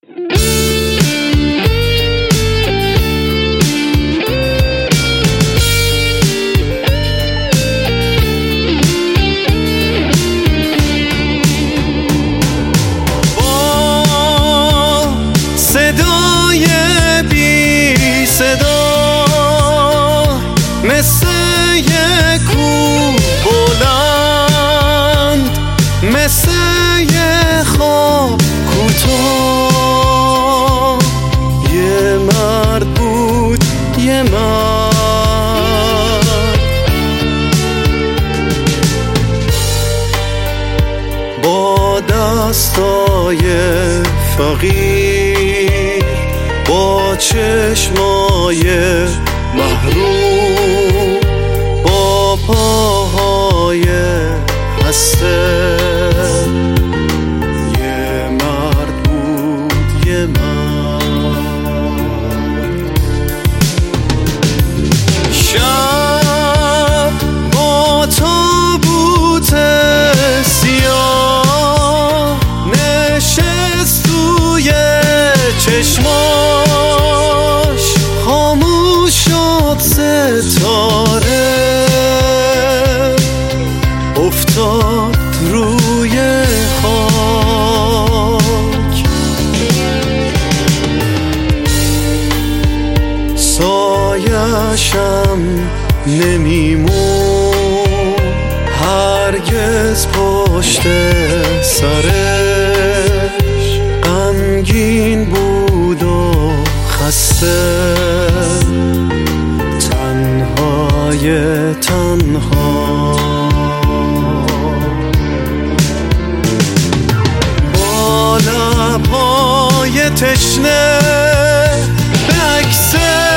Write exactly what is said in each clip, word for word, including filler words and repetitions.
مثل یه کوه بلند، مثل یه خواب کوتاه، یه مرد بود، یه مرد با دستای فقیر، با چشمای محروم، با پاهای خسته، یه مرد بود، یه مرد. شب با تابوت سیاه نشست توی چشماش، خاموش شد ستاره، افتاد روی خاک. سایه‌شم نمیمون هرگز پشت سرش، غمگین بود و خسته، تنهای تنها. با لبهای تشنه به عکس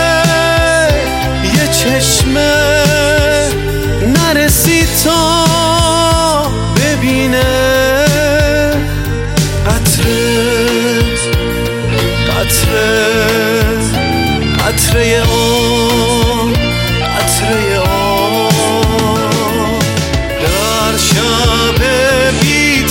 یه چشمه نرسید تا ببینه قطره قطره قطره آب، قطره آب در شب بی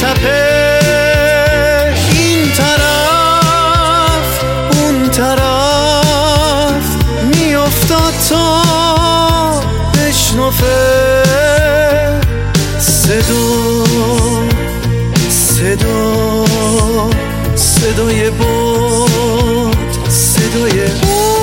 تپش، این طرف اون طرف میافتاد تا بشنفه صدا صدا صدای باد، صدای